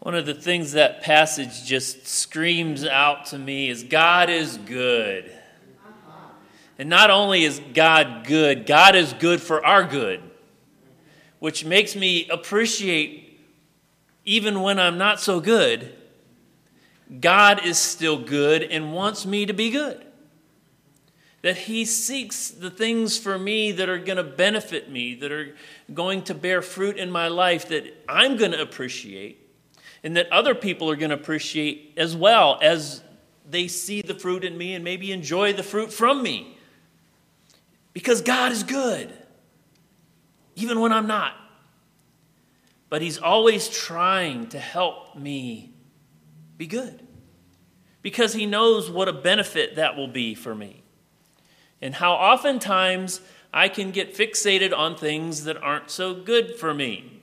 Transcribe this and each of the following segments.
One of the things that passage just screams out to me is God is good. And not only is God is good for our good, which makes me appreciate, even when I'm not so good, God is still good and wants me to be good. That he seeks the things for me that are going to benefit me, that are going to bear fruit in my life that I'm going to appreciate, and that other people are going to appreciate as well as they see the fruit in me and maybe enjoy the fruit from me. Because God is good, even when I'm not. But he's always trying to help me be good, because he knows what a benefit that will be for me. And how oftentimes I can get fixated on things that aren't so good for me.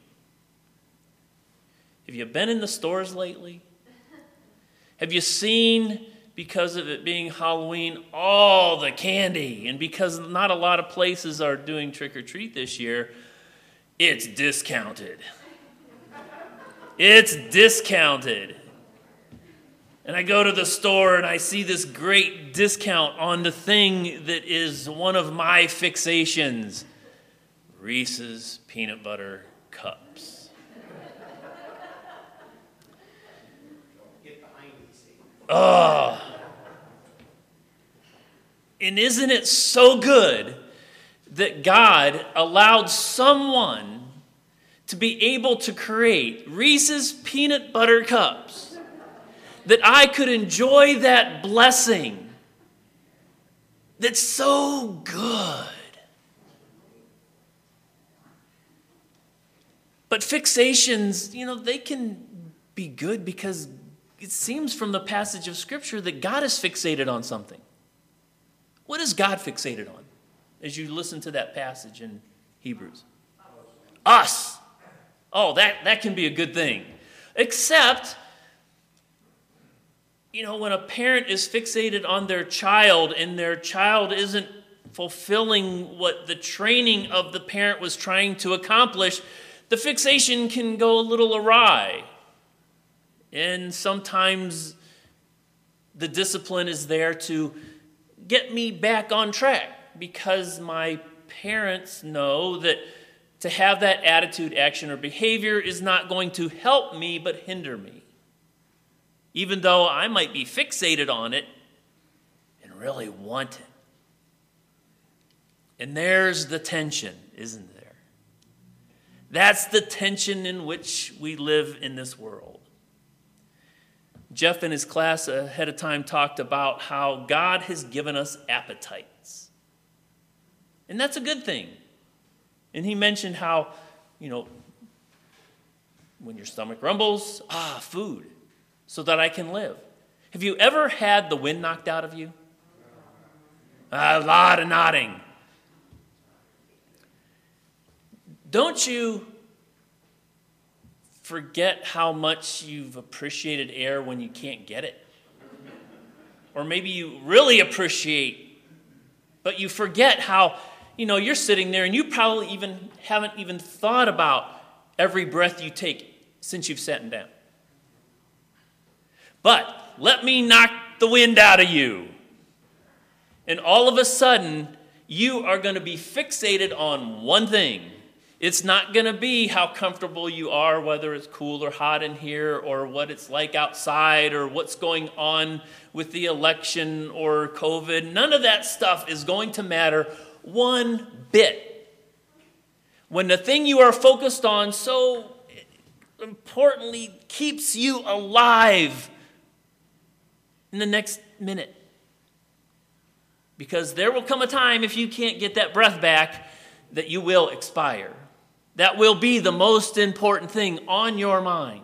Have you been in the stores lately? Have you seen, because of it being Halloween, all the candy? And because not a lot of places are doing trick-or-treat this year, it's discounted. It's discounted. And I go to the store and I see this great discount on the thing that is one of my fixations. Reese's peanut butter cups. Oh. And isn't it so good that God allowed someone to be able to create Reese's peanut butter cups, that I could enjoy that blessing that's so good. But fixations, they can be good because it seems from the passage of Scripture that God is fixated on something. What is God fixated on as you listen to that passage in Hebrews? Us. Oh, that can be a good thing. Except, when a parent is fixated on their child and their child isn't fulfilling what the training of the parent was trying to accomplish, the fixation can go a little awry. And sometimes the discipline is there to get me back on track, because my parents know that to have that attitude, action, or behavior is not going to help me but hinder me. Even though I might be fixated on it and really want it. And there's the tension, isn't there? That's the tension in which we live in this world. Jeff in his class ahead of time talked about how God has given us appetites. And that's a good thing. And he mentioned how, when your stomach rumbles, food, so that I can live. Have you ever had the wind knocked out of you? A lot of nodding. Don't you forget how much you've appreciated air when you can't get it? Or maybe you really appreciate, but you forget how, you're sitting there and you probably haven't even thought about every breath you take since you've sat down. But let me knock the wind out of you. And all of a sudden, you are going to be fixated on one thing. It's not going to be how comfortable you are, whether it's cool or hot in here, or what it's like outside, or what's going on with the election or COVID. None of that stuff is going to matter one bit. When the thing you are focused on so importantly keeps you alive in the next minute. Because there will come a time, if you can't get that breath back, that you will expire. That will be the most important thing on your mind.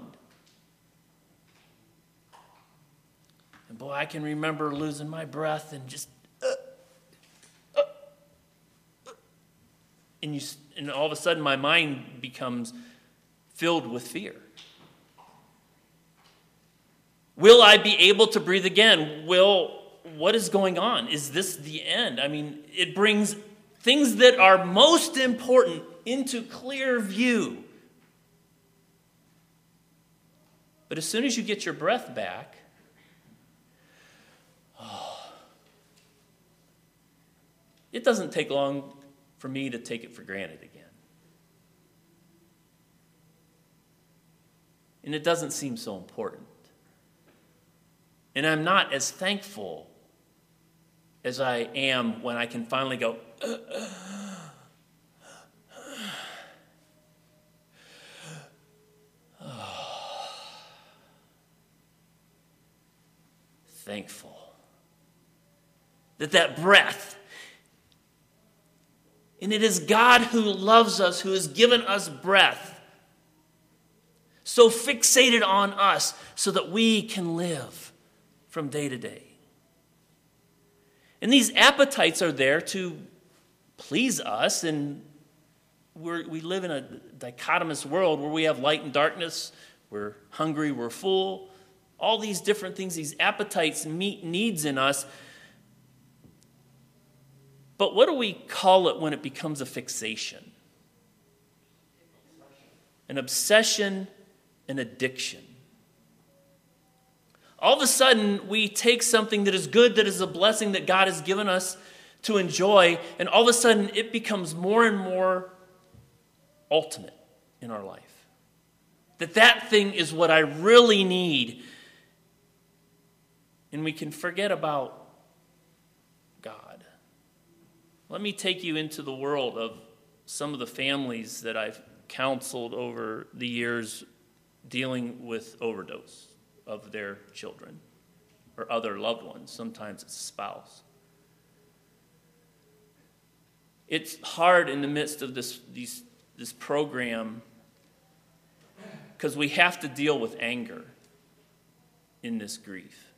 And boy, I can remember losing my breath and just and all of a sudden my mind becomes filled with fear. Will I be able to breathe again? What is going on? Is this the end? It brings things that are most important into clear view. But as soon as you get your breath back, it doesn't take long for me to take it for granted again. And it doesn't seem so important. And I'm not as thankful as I am when I can finally go, thankful that breath, and it is God who loves us, who has given us breath, so fixated on us so that we can live from day to day. And these appetites are there to please us, and we live in a dichotomous world where we have light and darkness, we're hungry, we're full, all these different things, these appetites meet needs in us. But what do we call it when it becomes a fixation? An obsession, an addiction. All of a sudden, we take something that is good, that is a blessing that God has given us to enjoy, and all of a sudden it becomes more and more ultimate in our life. That thing is what I really need. And we can forget about God. Let me take you into the world of some of the families that I've counseled over the years dealing with overdose of their children or other loved ones. Sometimes it's a spouse. It's hard in the midst of this program because we have to deal with anger in this grief.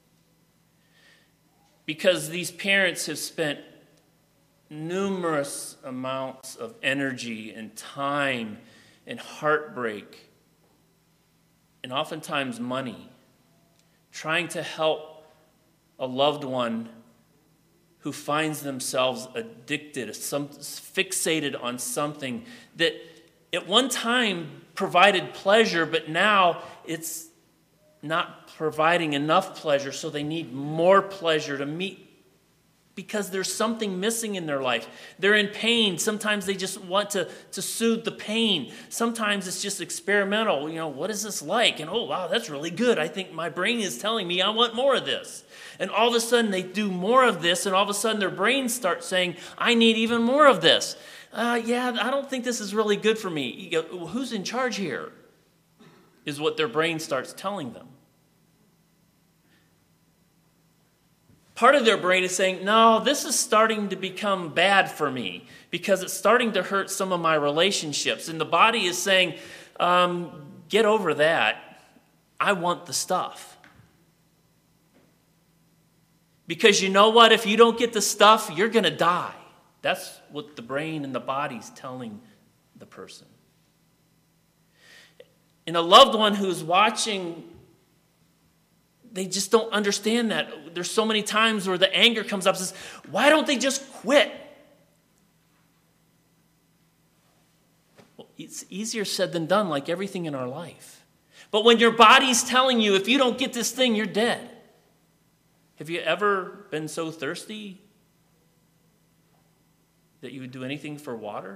Because these parents have spent numerous amounts of energy and time and heartbreak and oftentimes money trying to help a loved one who finds themselves addicted, fixated on something that at one time provided pleasure, but now it's not providing enough pleasure, so they need more pleasure to meet because there's something missing in their life. They're in pain. Sometimes they just want to soothe the pain. Sometimes it's just experimental. What is this like? And oh, wow, that's really good. I think my brain is telling me I want more of this. And all of a sudden they do more of this, and all of a sudden their brain starts saying, I need even more of this. I don't think this is really good for me. You go, well, who's in charge here? Is what their brain starts telling them. Part of their brain is saying, no, this is starting to become bad for me because it's starting to hurt some of my relationships. And the body is saying, get over that. I want the stuff. Because you know what? If you don't get the stuff, you're going to die. That's what the brain and the body's telling the person. And a loved one who's watching, they just don't understand that. There's so many times where the anger comes up and says, why don't they just quit? Well, it's easier said than done, like everything in our life. But when your body's telling you, if you don't get this thing, you're dead. Have you ever been so thirsty that you would do anything for water?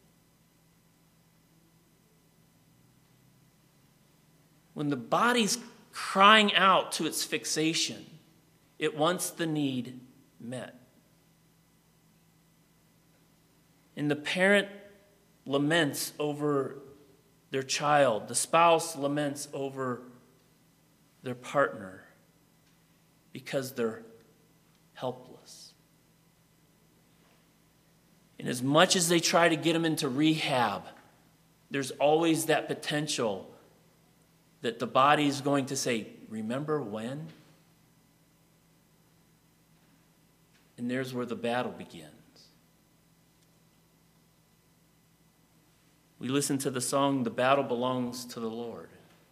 When the body's crying out to its fixation, it wants the need met. And the parent laments over their child. The spouse laments over their partner because they're helpless. And as much as they try to get them into rehab, there's always that potential that the body is going to say, remember when? And there's where the battle begins. We listen to the song, The Battle Belongs to the Lord.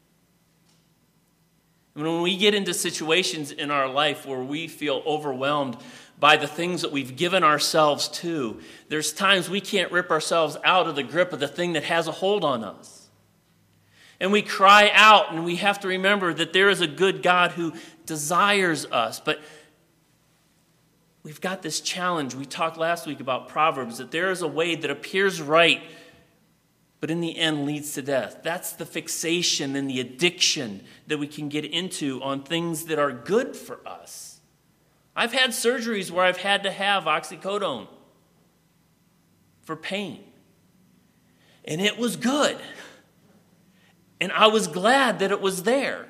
And when we get into situations in our life where we feel overwhelmed by the things that we've given ourselves to, there's times we can't rip ourselves out of the grip of the thing that has a hold on us. And we cry out, and we have to remember that there is a good God who desires us. But we've got this challenge. We talked last week about Proverbs, that there is a way that appears right, but in the end leads to death. That's the fixation and the addiction that we can get into on things that are good for us. I've had surgeries where I've had to have oxycodone for pain. And it was good. And I was glad that it was there.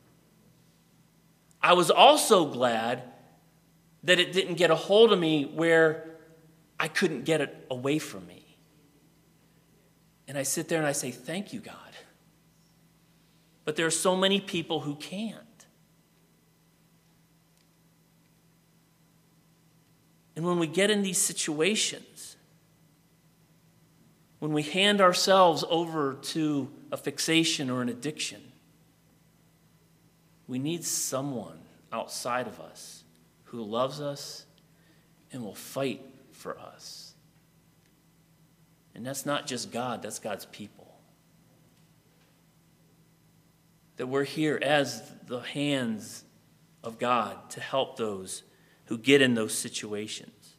I was also glad that it didn't get a hold of me where I couldn't get it away from me. And I sit there and I say, thank you, God. But there are so many people who can't. And when we get in these situations, when we hand ourselves over to a fixation or an addiction, we need someone outside of us who loves us and will fight for us. And that's not just God, that's God's people. That we're here as the hands of God to help those who get in those situations.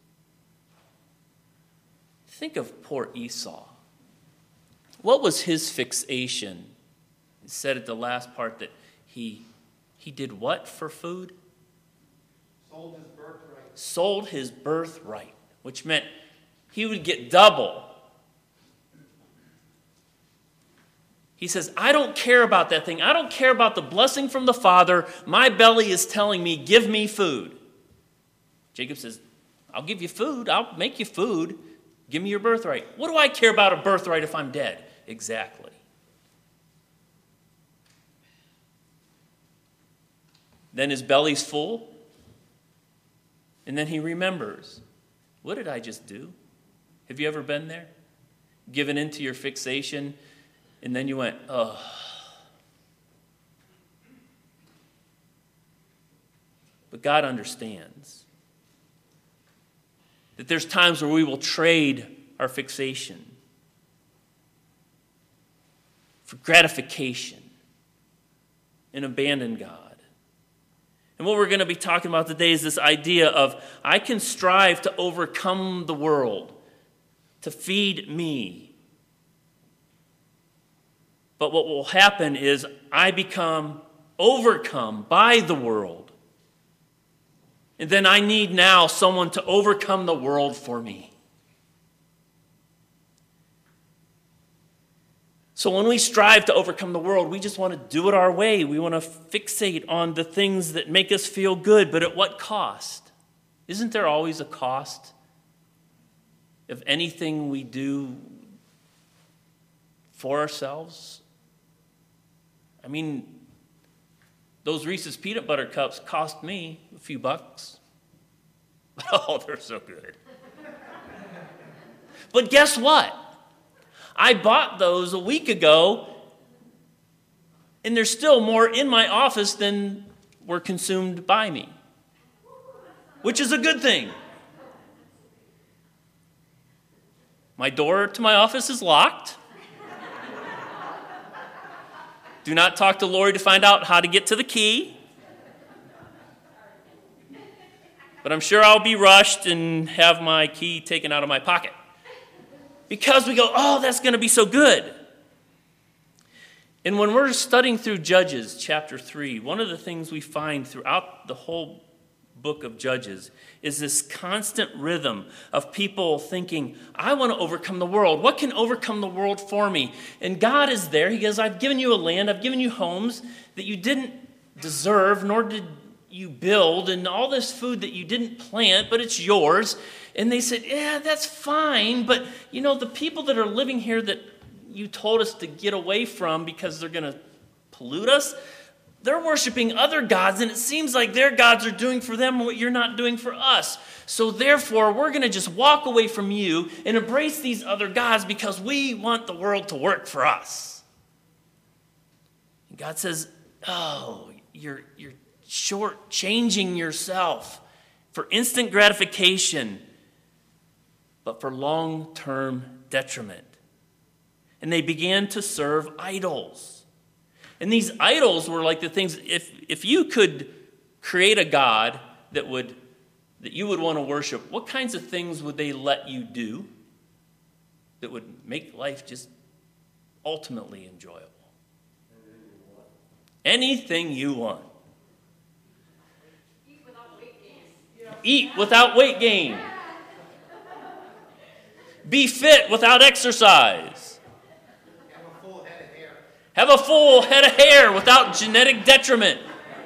Think of poor Esau. What was his fixation? It said at the last part that he did what for food? Sold his birthright. Sold his birthright, which meant he would get double. He says, I don't care about that thing. I don't care about the blessing from the Father. My belly is telling me, give me food. Jacob says, I'll give you food. I'll make you food. Give me your birthright. What do I care about a birthright if I'm dead? Exactly. Then his belly's full. And then he remembers, what did I just do? Have you ever been there? Given into your fixation, and then you went, oh. But God understands that there's times where we will trade our fixation for gratification and abandon God. And what we're going to be talking about today is this idea of I can strive to overcome the world, to feed me. But what will happen is I become overcome by the world. And then I need now someone to overcome the world for me. So when we strive to overcome the world, we just want to do it our way. We want to fixate on the things that make us feel good, but at what cost? Isn't there always a cost of anything we do for ourselves? I mean, those Reese's peanut butter cups cost me a few bucks. Oh, they're so good. But guess what? I bought those a week ago, and there's still more in my office than were consumed by me, which is a good thing. My door to my office is locked. Do not talk to Lori to find out how to get to the key. But I'm sure I'll be rushed and have my key taken out of my pocket. Because we go, oh, that's going to be so good. And when we're studying through Judges chapter 3, one of the things we find throughout the whole book of Judges is this constant rhythm of people thinking, I want to overcome the world. What can overcome the world for me? And God is there. He goes, I've given you a land. I've given you homes that you didn't deserve, nor did you build, and all this food that you didn't plant, but it's yours. And they said, yeah, that's fine. But, the people that are living here that you told us to get away from because they're going to pollute us, they're worshiping other gods, and it seems like their gods are doing for them what you're not doing for us. So therefore, we're going to just walk away from you and embrace these other gods because we want the world to work for us. And God says, oh, you're shortchanging yourself for instant gratification, but for long-term detriment. And they began to serve idols. And these idols were like the things, if you could create a god that you would want to worship, what kinds of things would they let you do that would make life just ultimately enjoyable? Anything you want. Eat without weight gain. Eat without weight gain. Be fit without exercise. Have a full head of hair. Have a full head of hair without genetic detriment.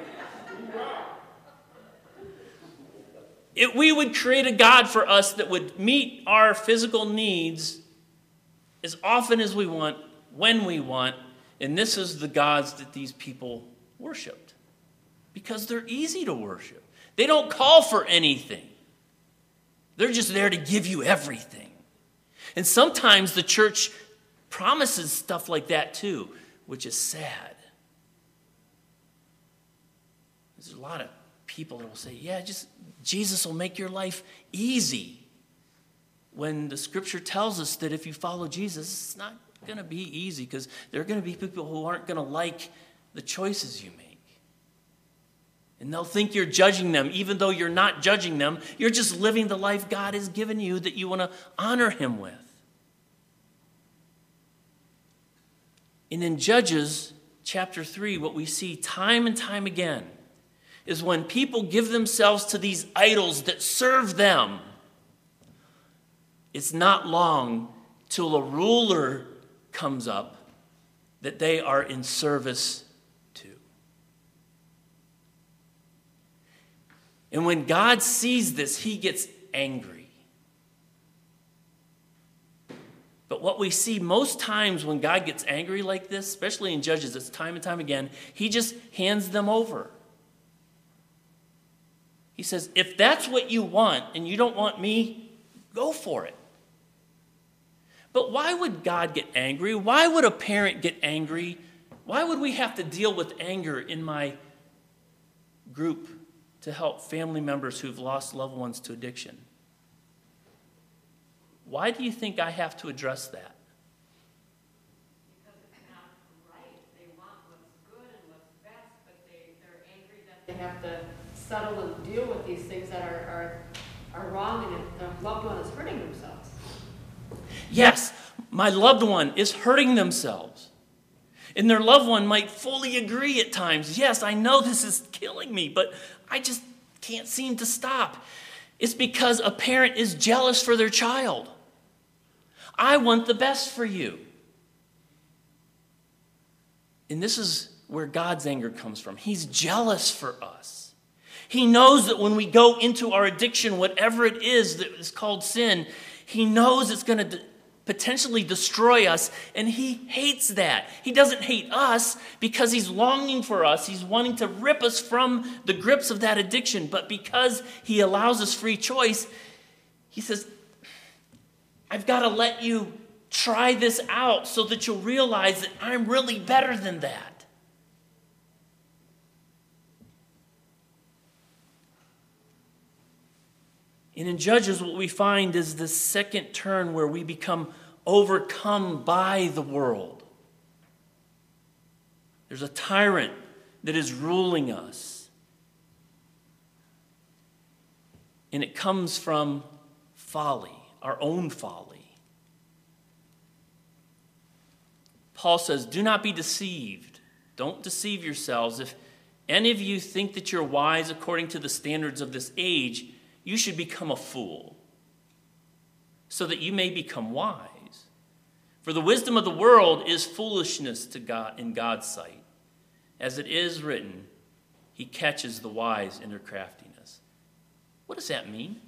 We would create a God for us that would meet our physical needs as often as we want, when we want, and this is the gods that these people worshipped. Because they're easy to worship. They don't call for anything. They're just there to give you everything. And sometimes the church promises stuff like that too, which is sad. There's a lot of people that will say, yeah, just Jesus will make your life easy. When the scripture tells us that if you follow Jesus, it's not going to be easy because there are going to be people who aren't going to like the choices you make. And they'll think you're judging them, even though you're not judging them. You're just living the life God has given you that you want to honor him with. And in Judges chapter 3, what we see time and time again is when people give themselves to these idols that serve them, it's not long till a ruler comes up that they are in service to. And when God sees this, he gets angry. But what we see most times when God gets angry like this, especially in Judges, it's time and time again, he just hands them over. He says, if that's what you want and you don't want me, go for it. But why would God get angry? Why would a parent get angry? Why would we have to deal with anger in my group to help family members who've lost loved ones to addiction? Why do you think I have to address that? Because it's not right. They want what's good and what's best, but they're angry that they have to settle and deal with these things that are wrong, and their loved one is hurting themselves. Yes, my loved one is hurting themselves. And their loved one might fully agree at times. Yes, I know this is killing me, but I just can't seem to stop. It's because a parent is jealous for their child. I want the best for you. And this is where God's anger comes from. He's jealous for us. He knows that when we go into our addiction, whatever it is that is called sin, he knows it's going to potentially destroy us, and he hates that. He doesn't hate us because he's longing for us. He's wanting to rip us from the grips of that addiction, but because he allows us free choice, he says, I've got to let you try this out so that you'll realize that I'm really better than that. And in Judges, what we find is the second turn where we become overcome by the world. There's a tyrant that is ruling us. And it comes from folly, our own folly. Paul says, do not be deceived. Don't deceive yourselves. If any of you think that you're wise according to the standards of this age, you should become a fool, so that you may become wise. For the wisdom of the world is foolishness to God in God's sight. As it is written, he catches the wise in their craftiness. What does that mean?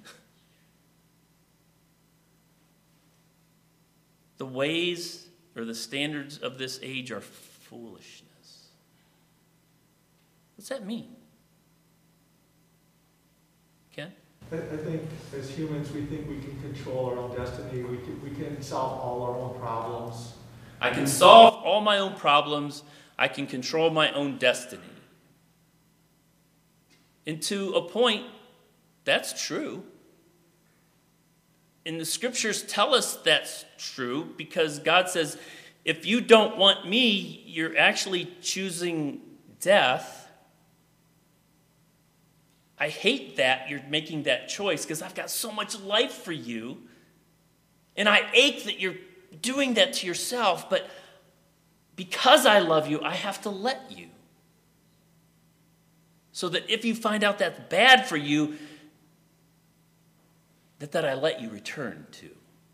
The ways or the standards of this age are foolishness. What's that mean? Ken? I think as humans, we think we can control our own destiny. We can solve all our own problems. I can solve all my own problems. I can control my own destiny. And to a point, that's true. And the scriptures tell us that's true because God says, if you don't want me, you're actually choosing death. I hate that you're making that choice because I've got so much life for you. And I ache that you're doing that to yourself, but because I love you, I have to let you. So that if you find out that's bad for you, that I let you return to.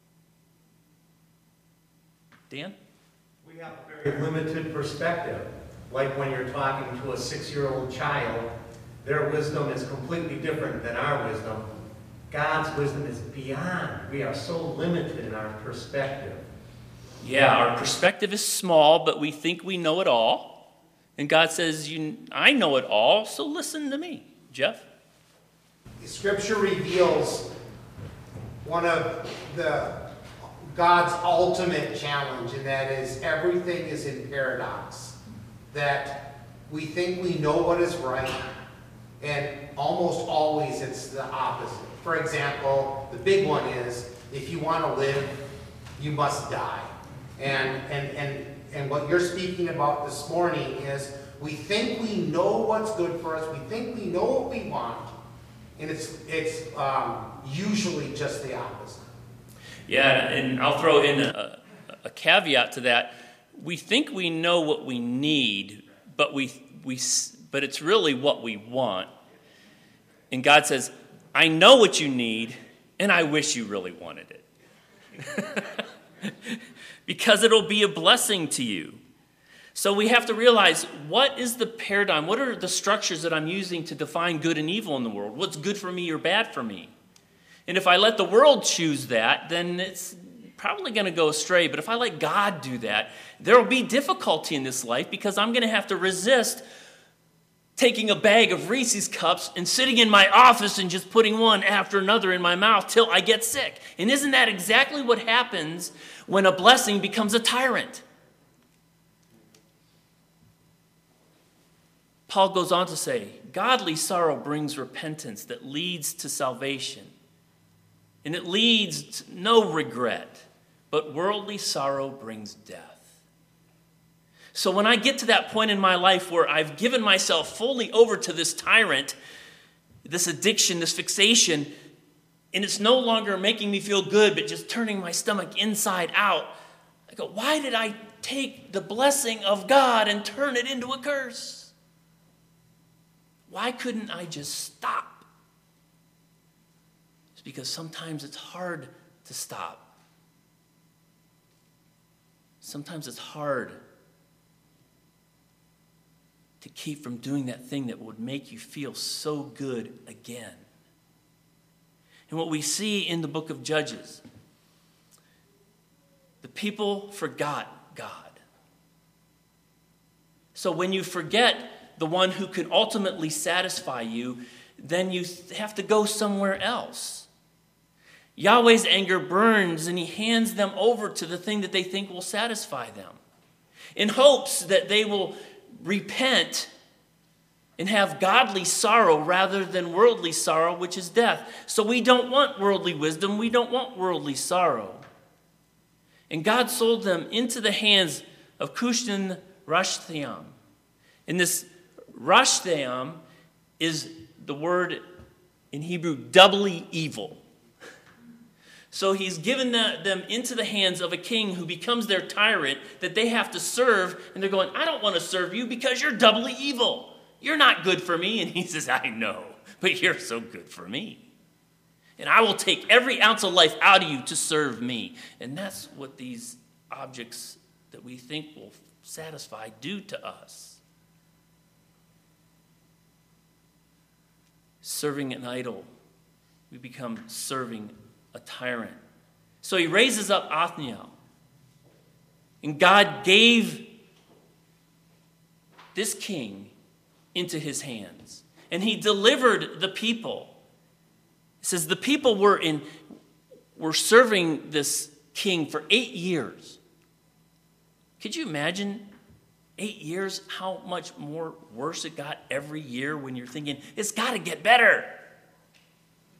Dan? We have a very limited perspective. Like when you're talking to a 6-year-old child, their wisdom is completely different than our wisdom. God's wisdom is beyond. We are so limited in our perspective. Yeah, our perspective is small, but we think we know it all. And God says, I know it all, so listen to me. Jeff? Scripture reveals one of God's ultimate challenge, and that is everything is in paradox. That we think we know what is right, and almost always it's the opposite. For example, the big one is, if you want to live, you must die. And what you're speaking about this morning is, we think we know what's good for us, we think we know what we want, and it's usually just the opposite. Yeah, and I'll throw in a caveat to that. We think we know what we need, but it's really what we want. And God says, I know what you need, and I wish you really wanted it. Because it'll be a blessing to you. So we have to realize, what is the paradigm? What are the structures that I'm using to define good and evil in the world? What's good for me or bad for me? And if I let the world choose that, then it's probably going to go astray. But if I let God do that, there will be difficulty in this life because I'm going to have to resist taking a bag of Reese's Cups and sitting in my office and just putting one after another in my mouth till I get sick. And isn't that exactly what happens when a blessing becomes a tyrant? Paul goes on to say, godly sorrow brings repentance that leads to salvation. And it leads to no regret, but worldly sorrow brings death. So when I get to that point in my life where I've given myself fully over to this tyrant, this addiction, this fixation, and it's no longer making me feel good, but just turning my stomach inside out, I go, why did I take the blessing of God and turn it into a curse? Why couldn't I just stop? It's because sometimes it's hard to stop. Sometimes it's hard to keep from doing that thing that would make you feel so good again. And what we see in the book of Judges, the people forgot God. So when you forget the one who could ultimately satisfy you, then you have to go somewhere else. Yahweh's anger burns, and he hands them over to the thing that they think will satisfy them, in hopes that they will repent and have godly sorrow rather than worldly sorrow, which is death. So we don't want worldly wisdom. We don't want worldly sorrow. And God sold them into the hands of Cushan Rishathaim. And this Rishathaim is the word in Hebrew, doubly evil. So he's given them into the hands of a king who becomes their tyrant that they have to serve. And they're going, I don't want to serve you because you're doubly evil. You're not good for me. And he says, I know, but you're so good for me. And I will take every ounce of life out of you to serve me. And that's what these objects that we think will satisfy do to us. Serving an idol, we become serving a tyrant. So he raises up Othniel. And God gave this king into his hands. And he delivered the people. It says the people were serving this king for 8 years. Could you imagine 8 years, how much more worse it got every year when you're thinking, it's got to get better?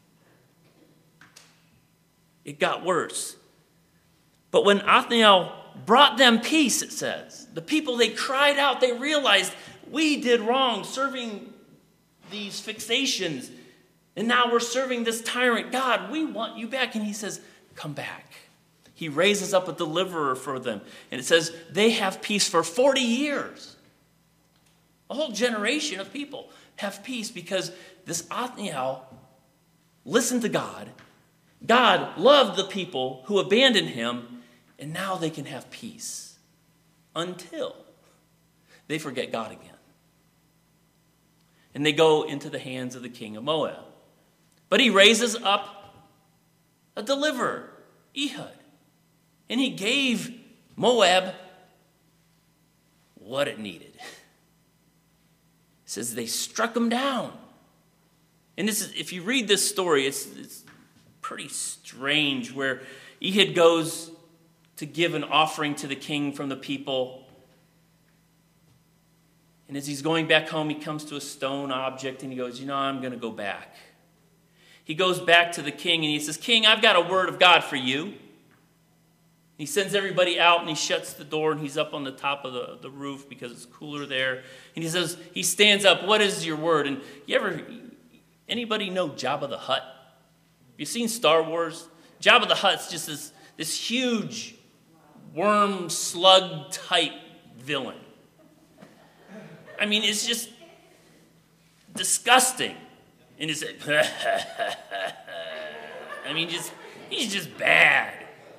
It got worse. But when Othniel brought them peace, it says. The people, they cried out. They realized, we did wrong serving these fixations. And now we're serving this tyrant. God, we want you back. And he says, come back. He raises up a deliverer for them. And it says they have peace for 40 years. A whole generation of people have peace because this Othniel listened to God. God loved the people who abandoned him, and now they can have peace until they forget God again. And they go into the hands of the king of Moab. But he raises up a deliverer, Ehud. And he gave Moab what it needed. It says they struck him down. And this is, if you read this story, it's pretty strange where Ehud goes to give an offering to the king from the people. And as he's going back home, he comes to a stone object and he goes, I'm going to go back. He goes back to the king and he says, King, I've got a word of God for you. He sends everybody out and he shuts the door and he's up on the top of the roof because it's cooler there. And he says, he stands up, what is your word? And anybody know Jabba the Hutt? Have you seen Star Wars? Jabba the Hutt's just this huge worm slug type villain. I mean, it's just disgusting. And it's I mean, he's just bad.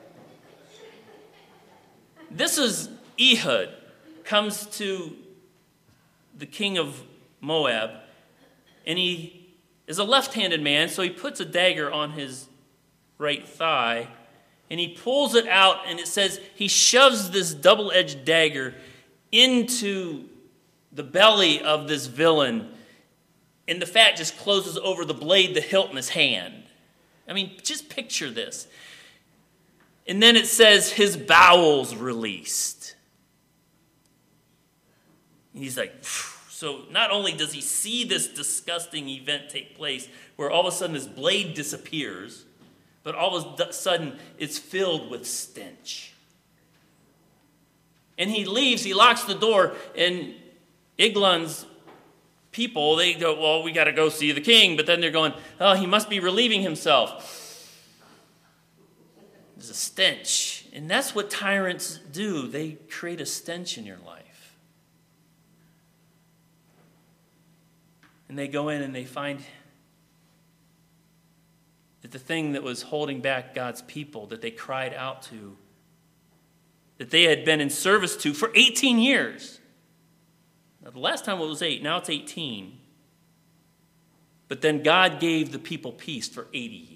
This is Ehud comes to the king of Moab, and he is a left-handed man, so he puts a dagger on his right thigh, and he pulls it out, and it says he shoves this double-edged dagger into the belly of this villain, and the fat just closes over the blade, the hilt in his hand. I mean, just picture this. And then it says his bowels released. And he's like, phew. So not only does he see this disgusting event take place where all of a sudden his blade disappears, but all of a sudden it's filled with stench. And he leaves, he locks the door, and Eglon's people, they go, well, we got to go see the king. But then they're going, oh, he must be relieving himself. There's a stench. And that's what tyrants do. They create a stench in your life. And they go in and they find that the thing that was holding back God's people, that they cried out to, that they had been in service to for 18 years. Now, the last time it was 8, now it's 18. But then God gave the people peace for 80 years.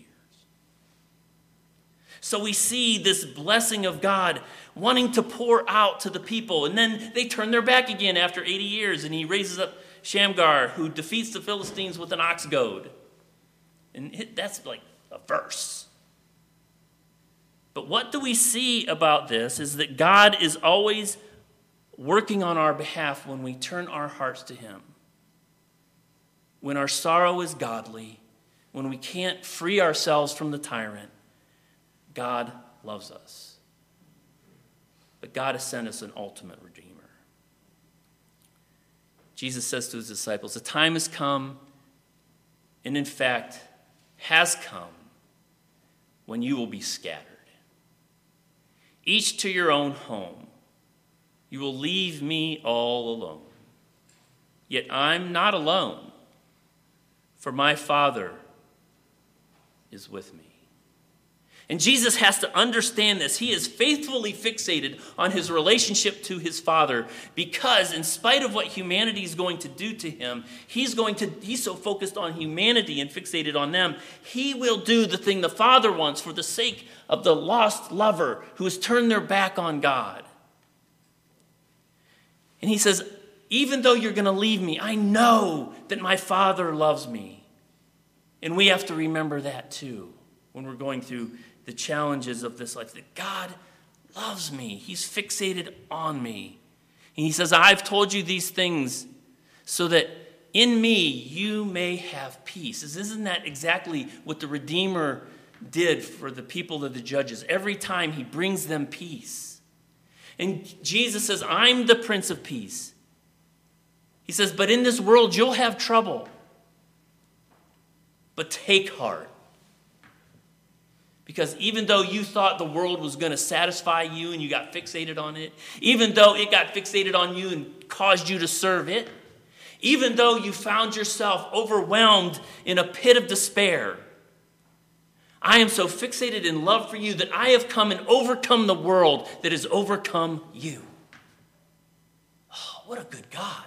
So we see this blessing of God wanting to pour out to the people. And then they turn their back again after 80 years. And he raises up Shamgar, who defeats the Philistines with an ox goad. And that's like a verse. But what do we see about this is that God is always working on our behalf when we turn our hearts to him. When our sorrow is godly, when we can't free ourselves from the tyrant, God loves us. But God has sent us an ultimate Redeemer. Jesus says to his disciples, the time has come, and in fact has come, when you will be scattered. Each to your own home. You will leave me all alone. Yet I'm not alone, for my Father is with me. And Jesus has to understand this. He is faithfully fixated on his relationship to his Father because in spite of what humanity is going to do to him, he's so focused on humanity and fixated on them, he will do the thing the Father wants for the sake of the lost lover who has turned their back on God. And he says, even though you're going to leave me, I know that my Father loves me. And we have to remember that too when we're going through the challenges of this life, that God loves me. He's fixated on me. And he says, I've told you these things so that in me you may have peace. Isn't that exactly what the Redeemer did for the people of the judges? Every time he brings them peace. And Jesus says, I'm the Prince of Peace. He says, but in this world you'll have trouble. But take heart. Because even though you thought the world was going to satisfy you and you got fixated on it, even though it got fixated on you and caused you to serve it, even though you found yourself overwhelmed in a pit of despair, I am so fixated in love for you that I have come and overcome the world that has overcome you. Oh, what a good God.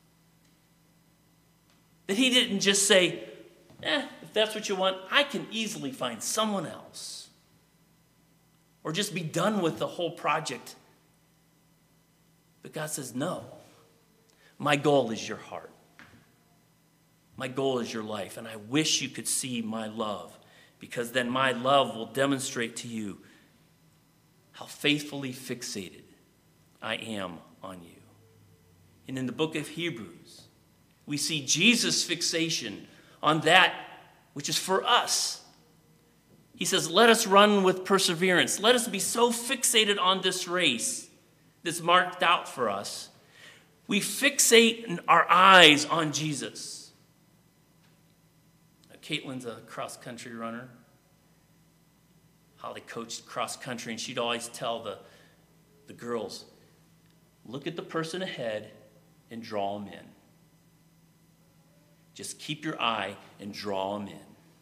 That he didn't just say, if that's what you want, I can easily find someone else. Or just be done with the whole project. But God says, no. My goal is your heart. My goal is your life. And I wish you could see my love. Because then my love will demonstrate to you how faithfully fixated I am on you. And in the book of Hebrews, we see Jesus' fixation on that which is for us. He says, let us run with perseverance. Let us be so fixated on this race that's marked out for us. We fixate our eyes on Jesus. Caitlin's a cross-country runner. Holly coached cross-country, and she'd always tell the girls, look at the person ahead and draw them in. Just keep your eye and draw them in.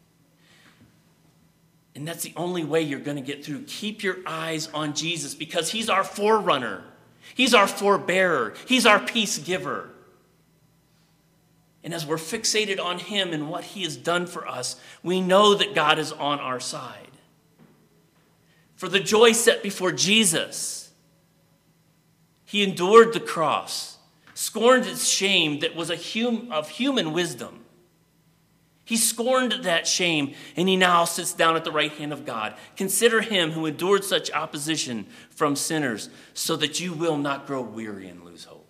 And that's the only way you're going to get through. Keep your eyes on Jesus because he's our forerunner. He's our forebearer. He's our peace giver. And as we're fixated on him and what he has done for us, we know that God is on our side. For the joy set before Jesus, he endured the cross, scorned its shame that was of human wisdom. He scorned that shame, and he now sits down at the right hand of God. Consider him who endured such opposition from sinners, so that you will not grow weary and lose hope.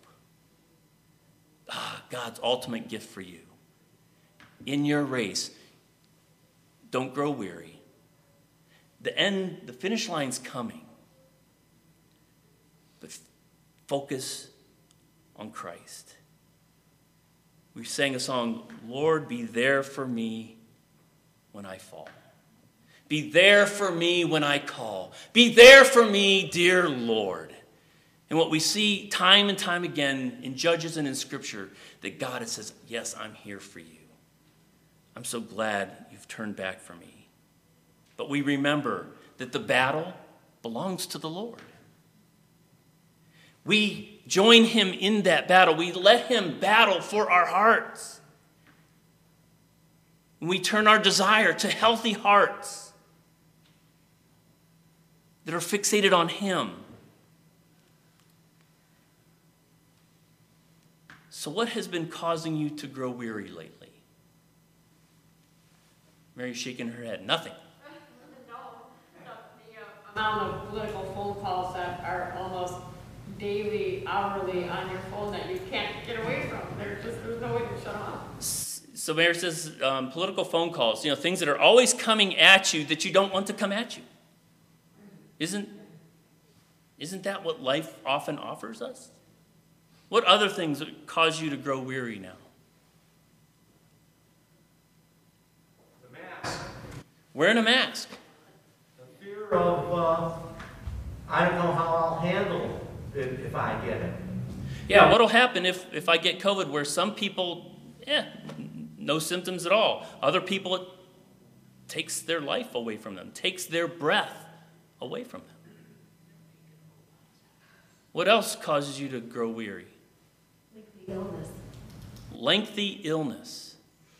God's ultimate gift for you. In your race, don't grow weary. The finish line's coming. But focus on Christ. We sang a song, Lord, be there for me when I fall. Be there for me when I call. Be there for me, dear Lord. And what we see time and time again in Judges and in Scripture, that God says, yes, I'm here for you. I'm so glad you've turned back for me. But we remember that the battle belongs to the Lord. We join him in that battle. We let him battle for our hearts. And we turn our desire to healthy hearts that are fixated on him. So what has been causing you to grow weary lately? Mary's shaking her head. Nothing. No. The amount of political phone calls that are almost daily, hourly on your phone that you can't get away from. There's no way to shut them off. So Mary says political phone calls, things that are always coming at you that you don't want to come at you. Isn't that what life often offers us? What other things cause you to grow weary now? The mask. Wearing a mask. The fear of, I don't know how I'll handle it if I get it. Yeah, what'll happen if I get COVID where some people, no symptoms at all. Other people, it takes their life away from them, takes their breath away from them. What else causes you to grow weary? Lengthy illness. Lengthy illness.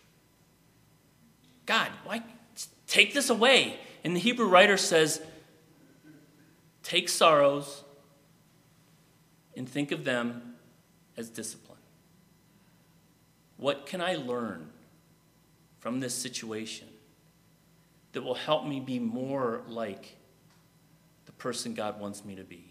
God, why take this away? And the Hebrew writer says, take sorrows and think of them as discipline. What can I learn from this situation that will help me be more like the person God wants me to be?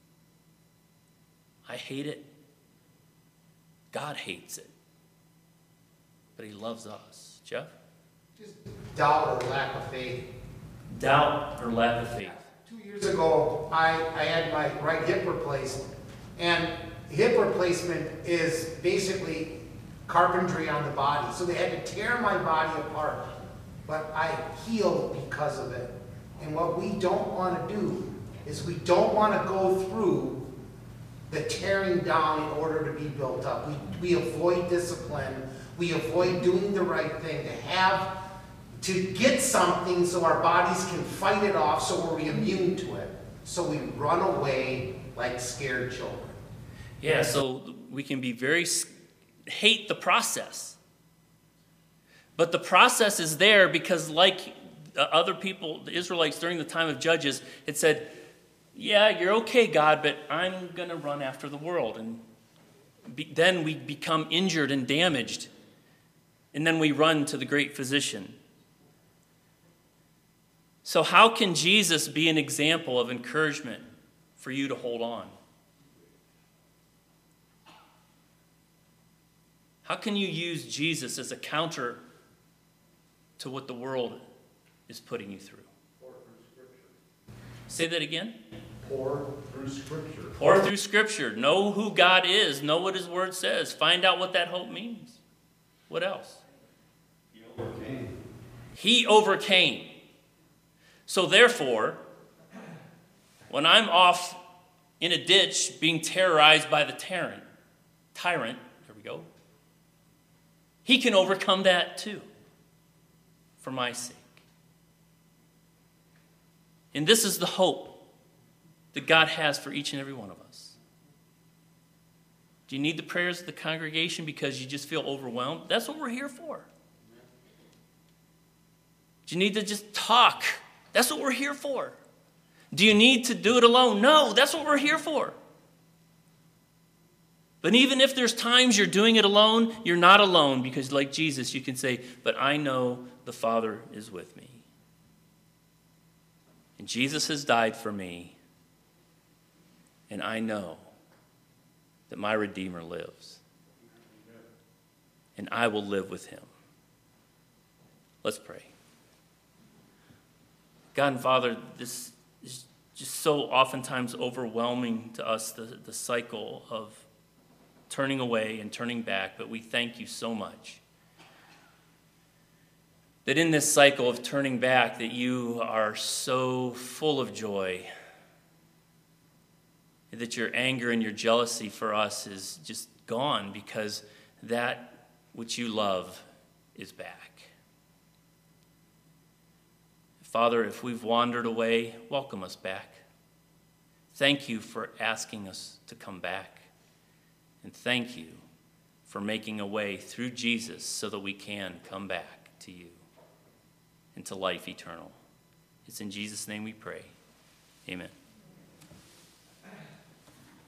I hate it. God hates it. But he loves us. Jeff? Just doubt or lack of faith. Doubt or lack of faith. 2 years ago, I had my right hip replaced, and hip replacement is basically carpentry on the body. So they had to tear my body apart, but I healed because of it. And what we don't want to do is we don't want to go through the tearing down in order to be built up. We avoid discipline. We avoid doing the right thing, to get something so our bodies can fight it off, so we're immune to it. So we run away like scared children. Yeah, so we can be hate the process. But the process is there because, like other people, the Israelites during the time of Judges, it said, yeah, you're okay, God, but I'm going to run after the world. And then we become injured and damaged. And then we run to the great physician. So how can Jesus be an example of encouragement for you to hold on? How can you use Jesus as a counter to what the world is putting you through? Pour through Scripture. Say that again. Pour through Scripture. Pour through Scripture. Know who God is. Know what His Word says. Find out what that hope means. What else? He overcame. He overcame. So therefore, when I'm off in a ditch being terrorized by the tyrant, there we go, He can overcome that too, for my sake. And this is the hope that God has for each and every one of us. Do you need the prayers of the congregation because you just feel overwhelmed? That's what we're here for. Do you need to just talk? That's what we're here for. Do you need to do it alone? No, that's what we're here for. But even if there's times you're doing it alone, you're not alone, because like Jesus, you can say, but I know the Father is with me. And Jesus has died for me, and I know that my Redeemer lives. And I will live with him. Let's pray. God and Father, this is just so oftentimes overwhelming to us, the cycle of turning away and turning back, but we thank you so much that in this cycle of turning back that you are so full of joy, that your anger and your jealousy for us is just gone because that which you love is back. Father, if we've wandered away, welcome us back. Thank you for asking us to come back. And thank you for making a way through Jesus so that we can come back to you and to life eternal. It's in Jesus' name we pray. Amen.